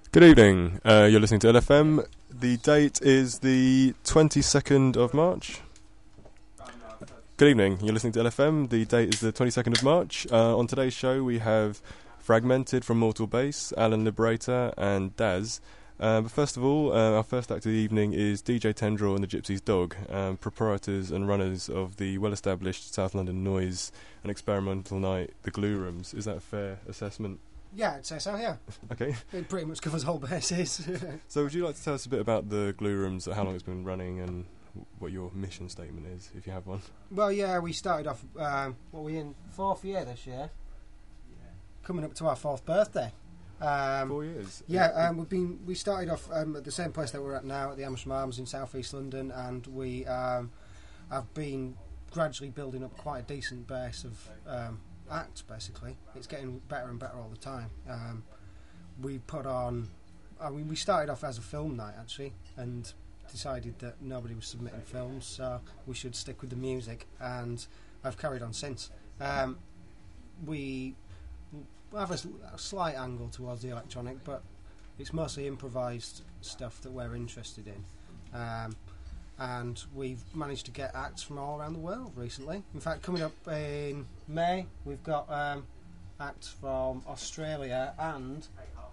Good evening. You're listening to LFM. The date is the 22nd of March. Good evening. You're listening to LFM. The date is the 22nd of March. On today's show, we have Fragmented from Mortal Base, Alan Liberator, and Daz. But first of all, our first act of the evening is DJ Tendril and the Gypsy's Dog, proprietors and runners of the well-established South London noise and experimental night, the Glue Rooms. Is that a fair assessment? Yeah, I'd say so, yeah. Okay. It pretty much covers whole bases. So would you like to tell us a bit about the Glue Rooms, how long it's been running, and what your mission statement is, if you have one? Well, yeah, we started off, what are we in, 4th year this year? Coming up to our 4th birthday. 4 years? Yeah, we started off at the same place that we're at now, at the Amersham Arms in South East London, and we have been gradually building up quite a decent base of acts, basically. It's getting better and better all the time. We started off as a film night, actually, and decided that nobody was submitting films, so we should stick with the music, and I've carried on since. We have a slight angle towards the electronic, but it's mostly improvised stuff that we're interested in. And we've managed to get acts from all around the world recently. In fact, coming up in May, we've got acts from Australia and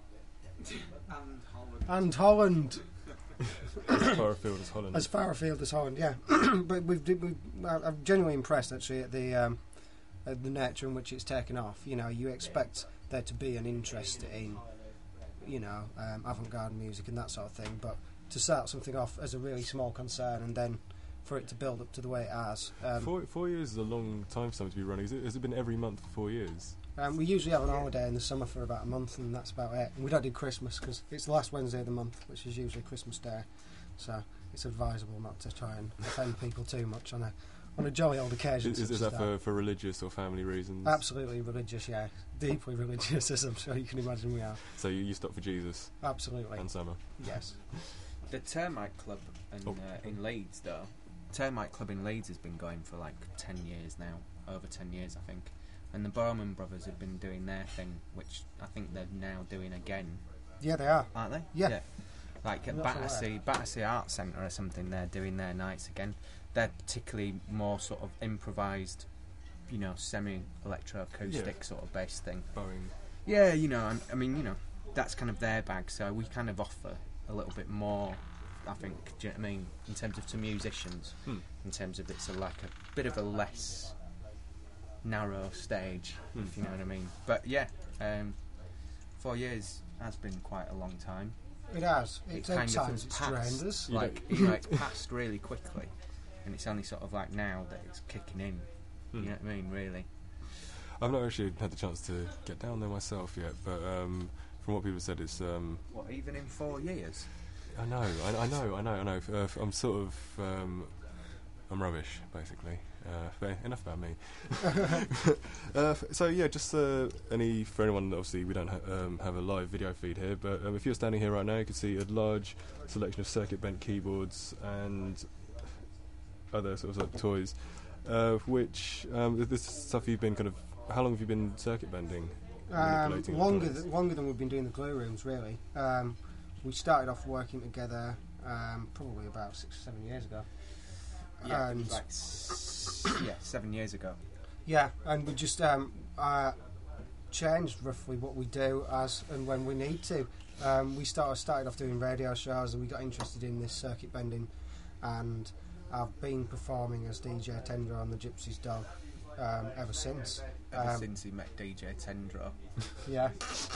Holland. As far afield as Holland. As far afield as Holland, yeah. But I'm genuinely impressed, actually, at the nature in which it's taken off. You know, you expect there to be an interest in, avant-garde music and that sort of thing, but to start something off as a really small concern and then for it to build up to the way it has. 4 years is a long time for something to be running. Has it been every month for 4 years? We usually have an holiday in the summer for about a month, and that's about it. And we don't do Christmas because it's the last Wednesday of the month, which is usually Christmas Day. So it's advisable not to try and offend people too much on a jolly old occasion. Is that for religious or family reasons? Absolutely religious, yeah. Deeply religious, as I'm sure you can imagine we are. So you stop for Jesus? Absolutely. And summer? Yes. The Termite Club in Leeds, though. Termite Club in Leeds has been going for like 10 years now. Over 10 years, I think. And the Bowman Brothers have been doing their thing, which I think they're now doing again. Yeah, they are. Aren't they? Yeah. Like at Battersea Arts Centre or something, they're doing their nights again. They're particularly more sort of improvised, semi-electro-acoustic sort of bass thing. Boring. Yeah, I mean, that's kind of their bag, so we kind of offer a little bit more, I think, do you know what I mean, in terms of to musicians, in terms of it's a bit of a less narrow stage, if you know what I mean. But yeah, 4 years has been quite a long time. It has. It kind of has drained us. It's passed really quickly, and it's only sort of like now that it's kicking in. You know what I mean, really. I've not actually had the chance to get down there myself yet, but from what people said, it's what, even in 4 years? I know. I'm sort of I'm rubbish, basically. Enough about me. So yeah, just for anyone. Obviously, we don't have a live video feed here, but if you're standing here right now, you can see a large selection of circuit bent keyboards and other sorts of toys. Which this stuff you've been how long have you been circuit bending? Longer than we've been doing the Glue Rooms, really. We started off working together probably about 6 or 7 years ago. Yeah, 7 years ago. Yeah, and we just changed roughly what we do as and when we need to. We started off doing radio shows, and we got interested in this circuit bending, and I've been performing as DJ Tendril on the Gypsy's Dog ever since. Ever since he met DJ Tendril. Yeah.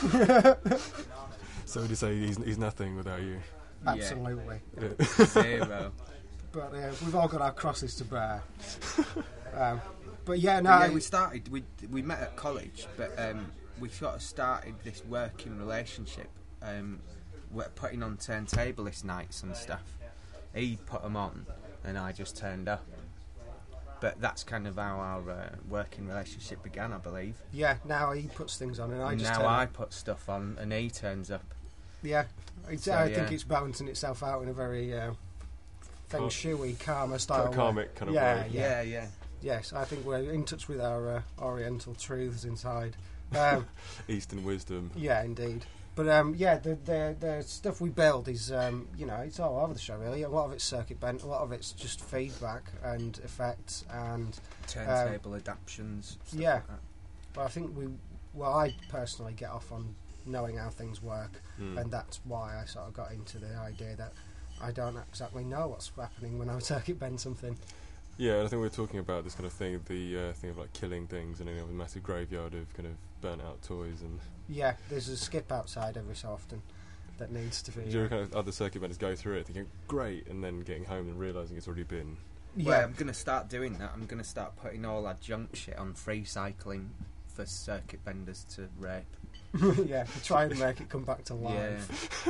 So would you say he's nothing without you? Absolutely. Yeah. Zero. But we've all got our crosses to bear. But yeah, no. Yeah, we started. We met at college, but we sort of started this working relationship. We're putting on turntablist nights and stuff. He put them on, and I just turned up. But that's kind of how our working relationship began, I believe. Yeah. Now he puts things on, and I just. Now I put stuff on, and he turns up. Yeah. I think it's balancing itself out in a very feng shui, karma style. Karmic kind of way. Yeah. Yes, I think we're in touch with our oriental truths inside. Eastern wisdom. Yeah, indeed. But yeah, the stuff we build is it's all over the show really. A lot of it's circuit bent, a lot of it's just feedback and effects and turntable adaptions. Stuff yeah. like that. But I think I personally get off on knowing how things work, and that's why I sort of got into the idea that I don't exactly know what's happening when I circuit bend something. Yeah, and I think we were talking about this kind of thing, the thing of like killing things, and a massive graveyard of kind of burnt out toys and. Yeah, there's a skip outside every so often that needs to be. Do you kind of other circuit benders go through it thinking great, and then getting home and realising it's already been? Yeah, Well, I'm going to start doing that. I'm going to start putting all our junk shit on free cycling for circuit benders to rape. yeah, to try and make it come back to life.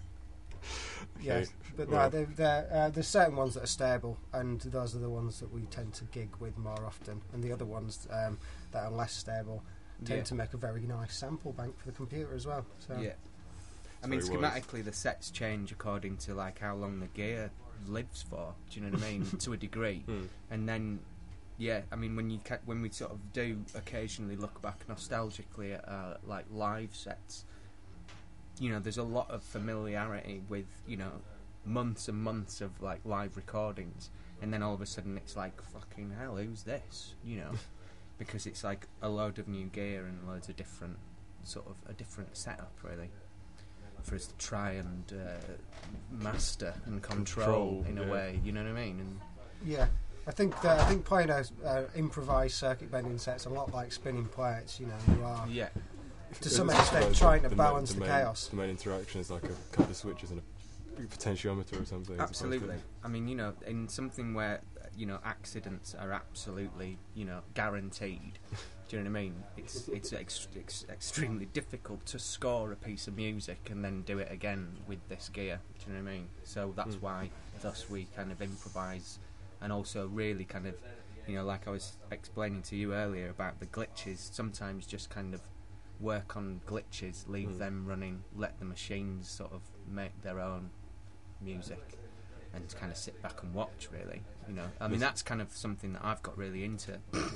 Yeah. Yes, but no, there's certain ones that are stable, and those are the ones that we tend to gig with more often, and the other ones that are less stable tend to make a very nice sample bank for the computer as well. So. Yeah. I mean, schematically, the sets change according to like how long the gear lives for. Do you know what I mean? To a degree, and then, yeah. I mean, when we sort of do occasionally look back nostalgically at like live sets, there's a lot of familiarity with months and months of like live recordings, and then all of a sudden it's like fucking hell, who's this? Because it's like a load of new gear and loads of different a different setup really for us to try and master and control in a way. You know what I mean? And yeah, I think playing a improvised circuit bending set's a lot like spinning plates. You are to some extent trying to balance the chaos. The main interaction is like a couple of switches and a potentiometer or something. Absolutely. I mean, in something where accidents are absolutely guaranteed. Do you know what I mean? It's extremely difficult to score a piece of music and then do it again with this gear. Do you know what I mean? So that's why thus we kind of improvise, and also really kind of like I was explaining to you earlier about the glitches. Sometimes just kind of work on glitches, leave them running, let the machines sort of make their own music, and kind of sit back and watch. Really, I mean that's kind of something that I've got really into.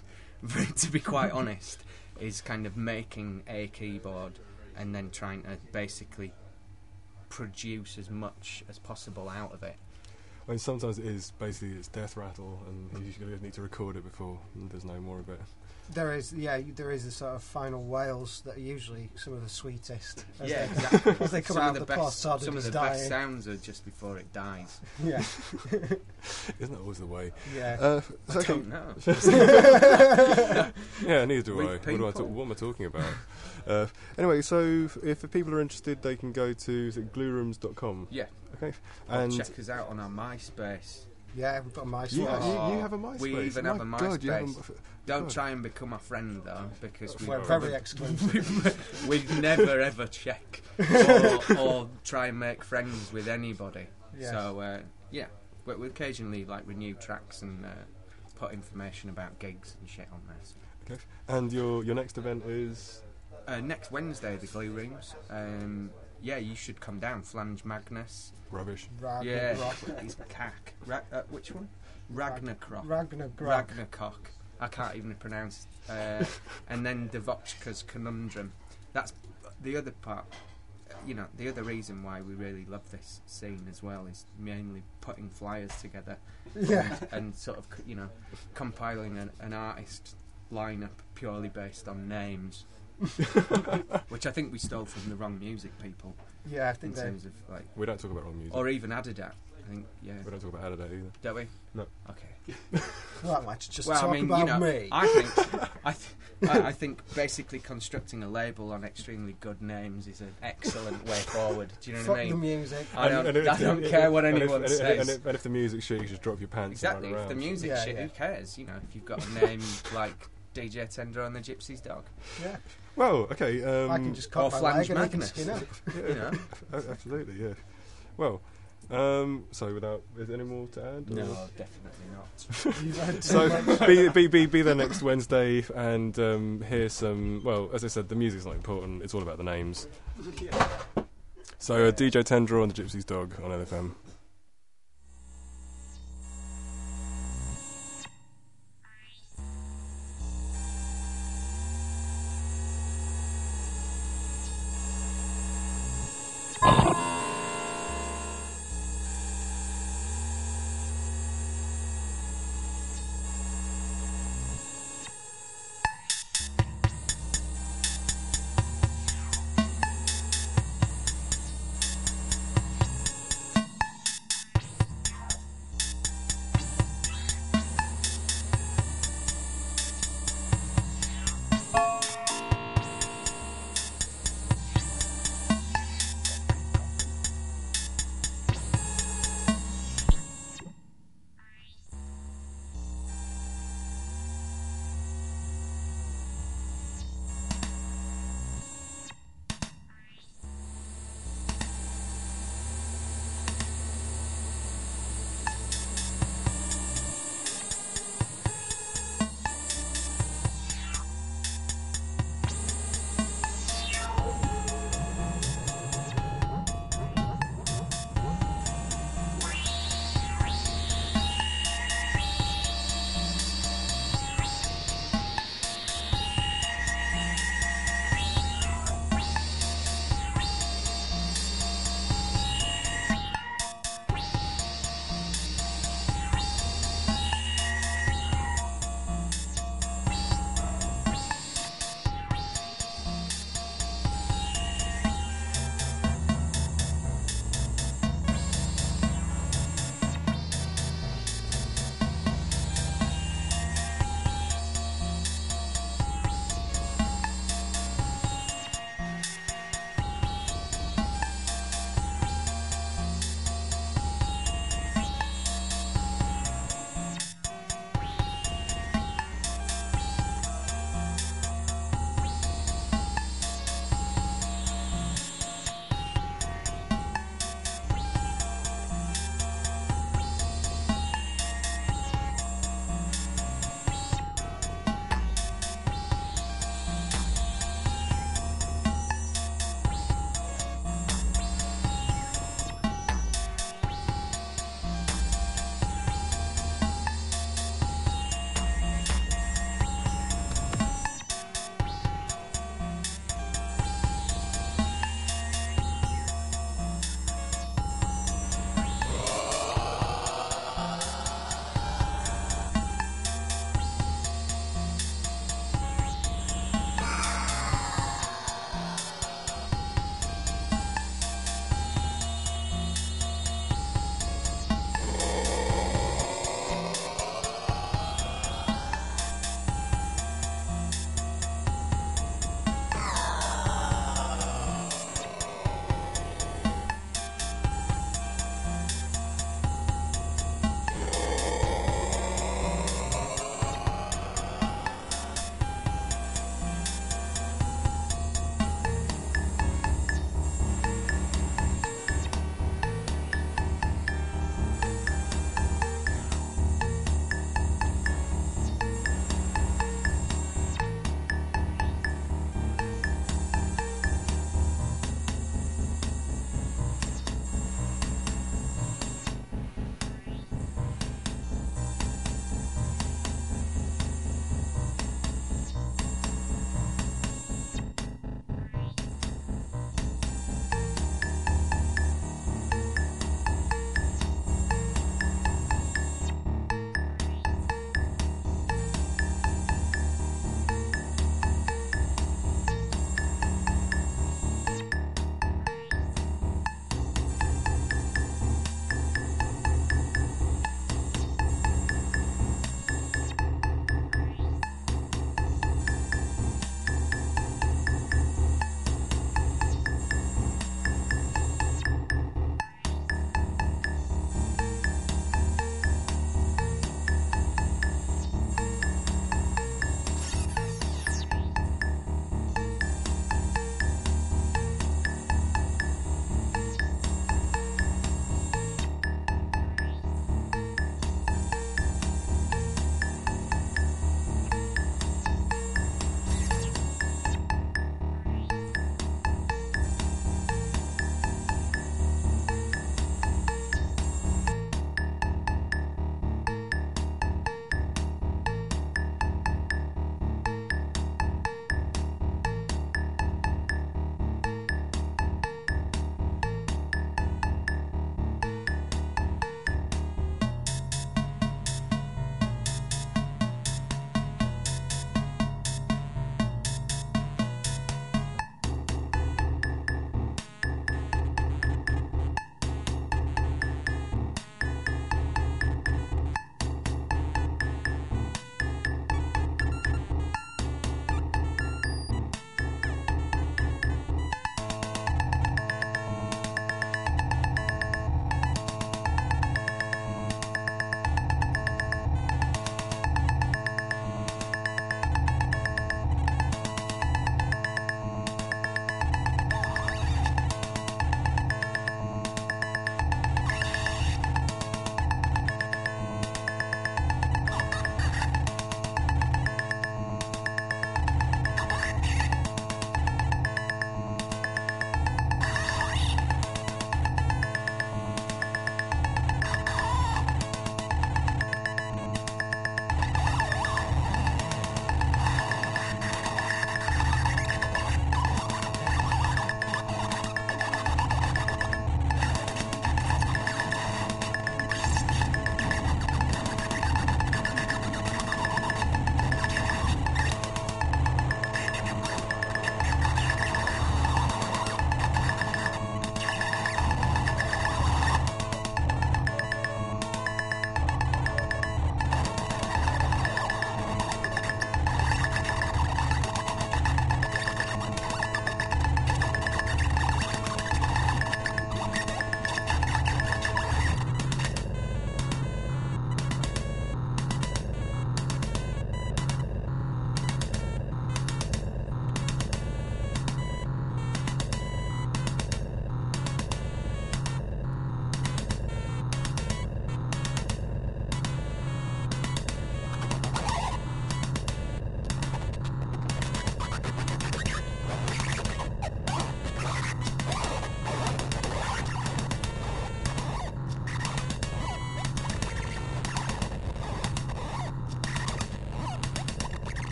To be quite honest, is kind of making a keyboard and then trying to basically produce as much as possible out of it. I mean, sometimes it's death rattle, and you usually need to record it before there's no more of it. There is a sort of final wails that are usually some of the sweetest. Exactly. As they come out of the plot, some of the best sounds are just before it dies. Yeah. Isn't that always the way? Yeah. I don't know. Yeah, neither do I. What am I talking about? Anyway, so if people are interested, they can go to gluerooms.com. Yeah. Okay. And check us out on our MySpace. Yeah, we've got a MySpace. You have a MySpace? We even have a MySpace. God, Don't try and become a friend though, because we're very exclusive. We'd never ever check or try and make friends with anybody. Yes. So we occasionally like renew tracks and put information about gigs and shit on there. Okay. And your next event is next Wednesday, the Glue Rooms. You should come down. Flange Magnus. Rubbish. He's cack. Which one? Ragnarok. Ragnarok. I can't even pronounce. And then Devotchka's Conundrum. That's the other part. The other reason why we really love this scene as well is mainly putting flyers together. Yeah. And sort of compiling an artist lineup purely based on names. Which I think we stole from the Wrong Music people. Yeah, I think in terms of like we don't talk about Wrong Music, or even Adidas. I think we don't talk about Adidas either. Don't we? No. Okay. Well, let's just talk about me. I think basically constructing a label on extremely good names is an excellent way forward. Do you know what I mean? Fuck the music. I don't care what anyone says. And if the music's shit, you just drop your pants. Exactly. And run If the around. music's shit, who cares? If you've got a name like DJ Tender on the Gypsy's Dog. Yeah. Well, okay. I can just cut my leg and I can skin up. Absolutely, yeah. Well, so is there any more to add? No, or? definitely not. So be there next Wednesday and hear some. Well, as I said, the music's not important. It's all about the names. So DJ Tender on the Gypsy's Dog on LFM.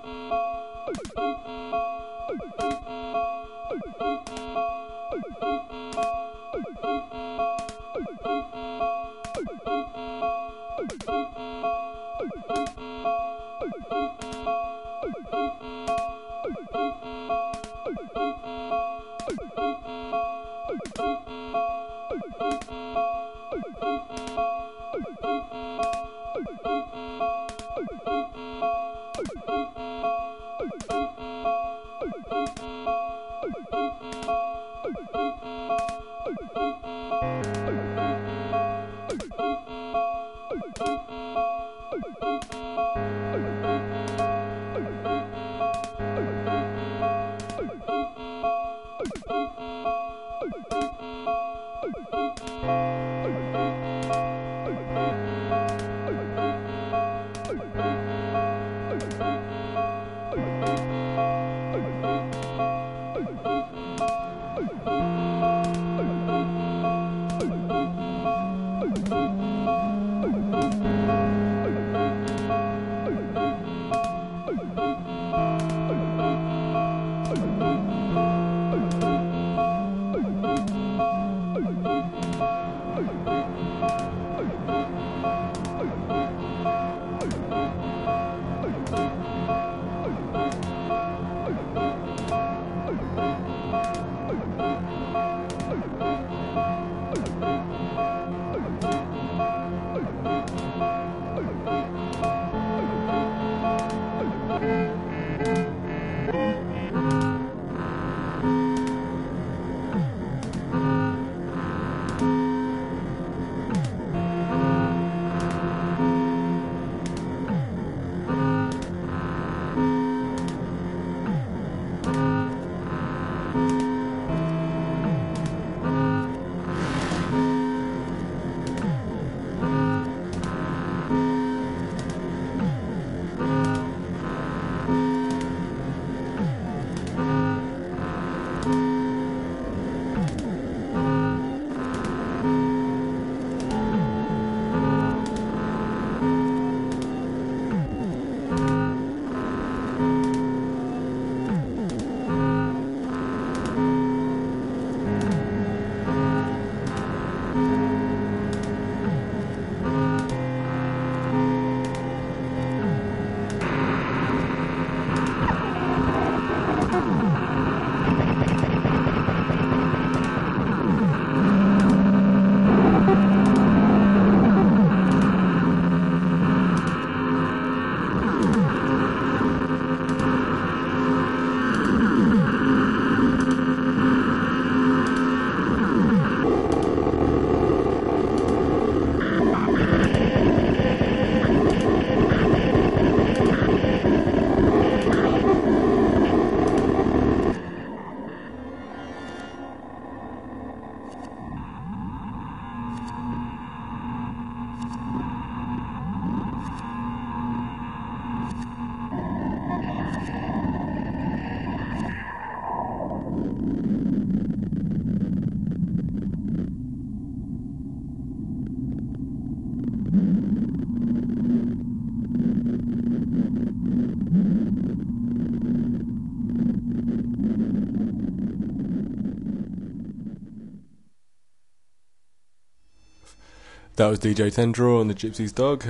That was DJ Tendril and the Gypsy's Dog.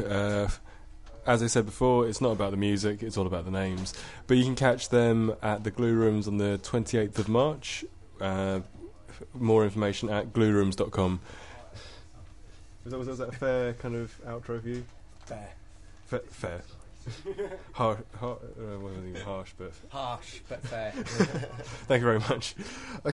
As I said before, it's not about the music, it's all about the names. But you can catch them at the Glue Rooms on the 28th of March. More information at gluerooms.com. Was that a fair kind of outro view? Fair. Fair. Harsh, but harsh, but fair. Thank you very much.